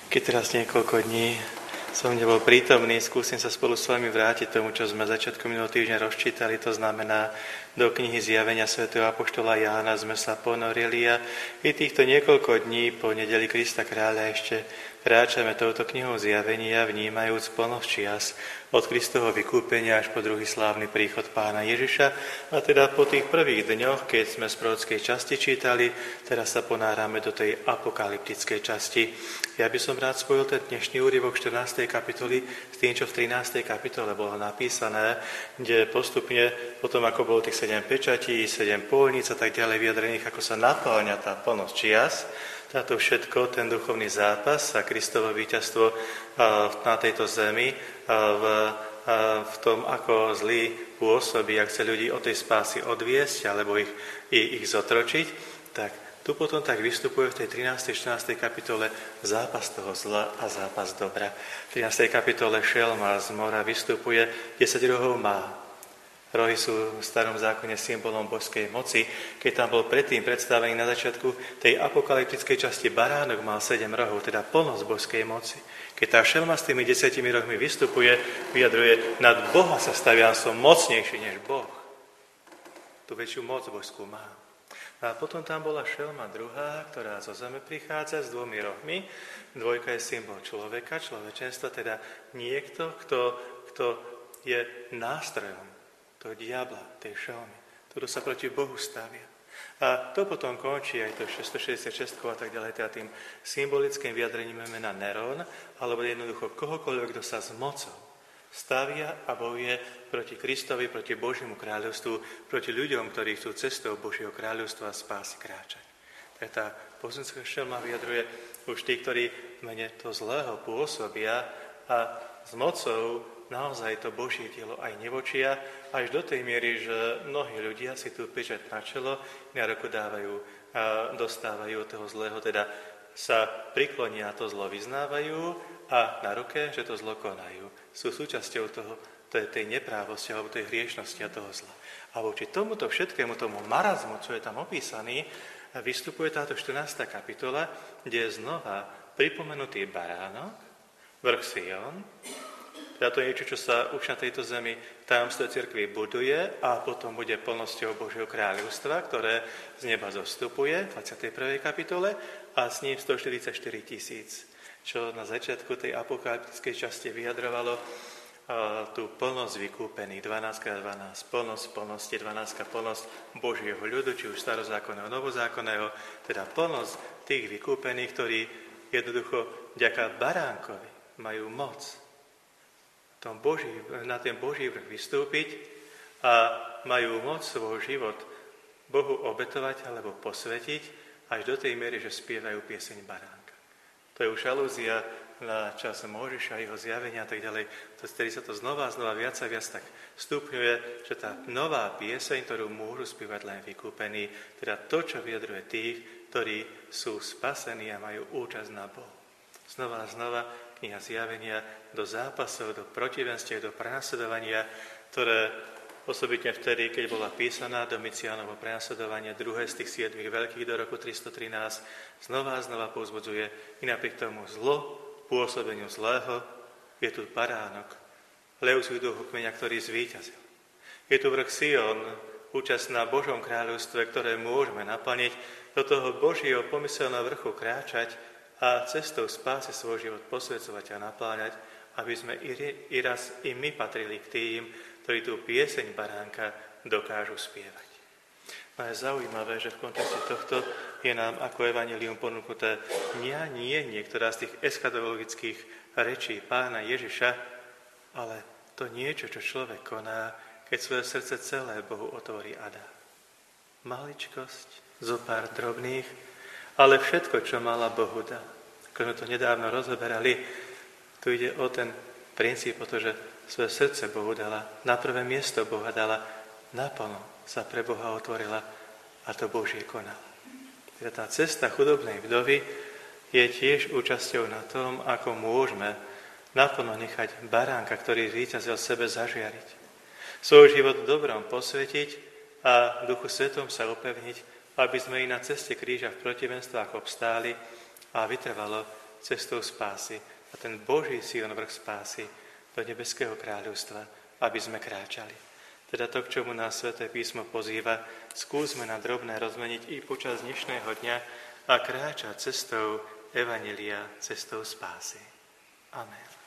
Keď teraz niekoľko dní som nebol prítomný, skúsim sa spolu s vami vrátiť tomu, čo sme začiatkom minulého týždňa rozčítali. To znamená, do knihy Zjavenia svätého apoštola Jána sme sa ponorili a i týchto niekoľko dní po nedeli Krista kráľa ešte kráčame touto knihou Zjavenia, vnímajúc plnosť čias od Kristovho vykúpenia až po druhý slávny príchod Pána Ježiša. A teda po tých prvých dňoch, keď sme z prorockej časti čítali, teraz sa ponárame do tej apokalyptickej časti. Ja by som rád spojil ten dnešný úryvok 14. kapitoly s tým, čo v 13. kapitole bolo napísané, kde postupne, potom ako bolo tých 7 pečatí, 7 pôlnic a tak ďalej vyjadrených, ako sa naplňa tá plnosť čias, táto všetko, ten duchovný zápas a Kristovo víťazstvo na tejto zemi, v tom, ako zlý pôsobí, ak chce ľudí od tej spásy odviesť alebo ich zotročiť, tak tu potom tak vystupuje v tej 13. 14. kapitole zápas toho zla a zápas dobra. V 13. kapitole šelma z mora vystupuje, 10 rohov má. Rohy sú v starom zákone symbolom božskej moci. Keď tam bol predtým predstavený na začiatku tej apokalyptickej časti baránok, mal 7 rohov, teda plnosť božskej moci. Keď tá šelma s tými 10 rohmi vystupuje, vyjadruje, nad Boha sa staviam, som mocnejší než Boh. Tú väčšiu moc božskú má. A potom tam bola šelma druhá, ktorá zo zeme prichádza s 2 rohmi. Dvojka je symbol človeka, človečenstva, teda niekto, kto je nástrojom toho diabla, tej šelmy, ktorú sa proti Bohu stavia. A to potom končí aj to 666 a tak ďalej, teda tým symbolickým vyjadrením mena Neron, alebo jednoducho kohokoľvek, kto sa s mocou stavia a bojuje proti Kristovi, proti Božiemu kráľovstvu, proti ľuďom, ktorí chcú cestou Božieho kráľovstva a spásy kráčať. Tak tá pozemská šelma vyjadruje už tí, ktorí v mene toho zlého pôsobia a s mocou naozaj to Božie dielo aj nevočia, až do tej miery, že mnohí ľudia si tú pečať na čelo, na ruku dostávajú toho zlého, teda sa priklonia, to zlo vyznávajú a na ruke, že to zlo konajú. Sú súčasťou tej neprávosti alebo tej hriešnosti a toho zla. A voči tomuto všetkému, tomu marazmu, čo je tam opísaný, vystupuje táto 14. kapitola, kde je znova pripomenutý baránok, vrch Sion. Teda to je niečo, čo sa už na tejto zemi v tajomstve cirkvi buduje a potom bude plnosťou Božieho kráľovstva, ktoré z neba zostupuje v 21. kapitole a s ním 144 000, čo na začiatku tej apokalyptickej časti vyjadrovalo tú plnosť vykúpených, 12x12, plnosť plnosti, 12 plnosť Božieho ľudu, či už starozákonného, novozákonného, teda plnosť tých vykúpených, ktorí jednoducho vďaka baránkovi majú moc na ten Boží vrch vystúpiť a majú moc svoj život Bohu obetovať alebo posvetiť až do tej miery, že spievajú pieseň baránka. To je už alúzia na čas Mojžiša, jeho zjavenia a tak ďalej. Vtedy sa to znova viac a viac tak stupňuje, že tá nová pieseň, ktorú môžu spievať len vykúpení, teda to, čo vyjadruje tých, ktorí sú spasení a majú účasť na Bohu. Znova kniha Zjavenia do zápasov, do protivenstiev, do prenasledovania, ktoré osobitne vtedy, keď bola písaná Domiciánovo prenasledovanie, druhé z tých 7 veľkých do roku 313, znova povzbudzuje i napriek tomu pôsobeniu zlého, je tu baránok, levský duch kmeňa, ktorý zvíťazil. Je tu vrch Sion, účasť na Božom kráľovstve, ktoré môžeme naplniť, do toho Božieho pomyselného vrchu kráčať a cestou spásy svoj život posvedzovať a napláňať, aby sme i raz i my patrili k tým, ktorí tú pieseň baránka dokážu spievať. No je zaujímavé, že v kontexte tohto je nám ako evanjelium ponúknuté nie niektorá z tých eschatologických rečí Pána Ježiša, ale to niečo, čo človek koná, keď svoje srdce celé Bohu otvorí a dá. Maličkosť, zo pár drobných, ale všetko, čo mala, Bohu dá. Ako sme to nedávno rozoberali, tu ide o ten princíp, o to, že svoje srdce Bohu dala, na prvé miesto Boha dala, naplno sa pre Boha otvorila a to Božie konala. Teda tá cesta chudobnej vdovy je tiež účasťou na tom, ako môžeme naplno nechať baránka, ktorý zvíťazil sebe, zažiariť. Svoj život dobrom posvetiť a v Duchu Svetom sa upevniť, aby sme i na ceste kríža v protivenstvách obstáli a vytrvalo cestou spásy a ten Boží silný vrch spásy do nebeského kráľovstva, aby sme kráčali. Teda to, k čomu nás Sväté písmo pozýva, skúsme na drobné rozmeniť i počas dnešného dňa a kráčať cestou Evanjelia, cestou spásy. Amen.